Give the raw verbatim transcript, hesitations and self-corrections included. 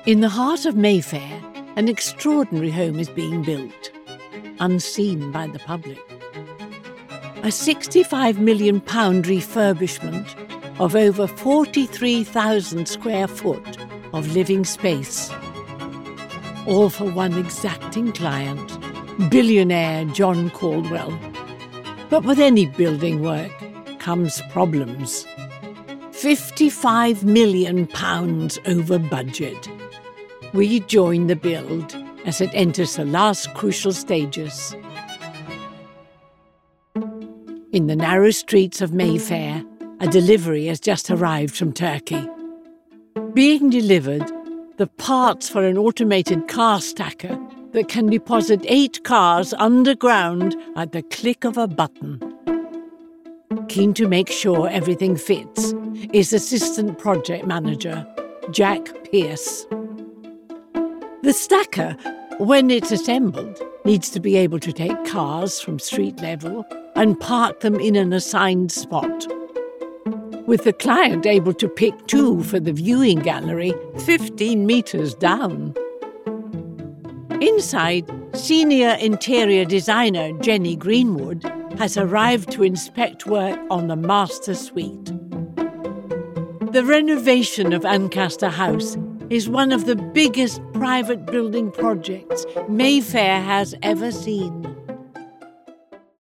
In the heart of Mayfair, an extraordinary home is being built, unseen by the public. A sixty-five million pound refurbishment of over forty-three thousand square foot of living space. All for one exacting client, billionaire John Caldwell. But with any building work comes problems. fifty-five million pounds over budget. We join the build as it enters the last crucial stages. In the narrow streets of Mayfair, a delivery has just arrived from Turkey. Being delivered, the parts for an automated car stacker that can deposit eight cars underground at the click of a button. Keen to make sure everything fits is Assistant Project Manager Jack Pierce. The stacker, when it's assembled, needs to be able to take cars from street level and park them in an assigned spot, with the client able to pick two for the viewing gallery fifteen metres down. Inside, senior interior designer Jenny Greenwood has arrived to inspect work on the master suite. The renovation of Ancaster House is one of the biggest private building projects Mayfair has ever seen.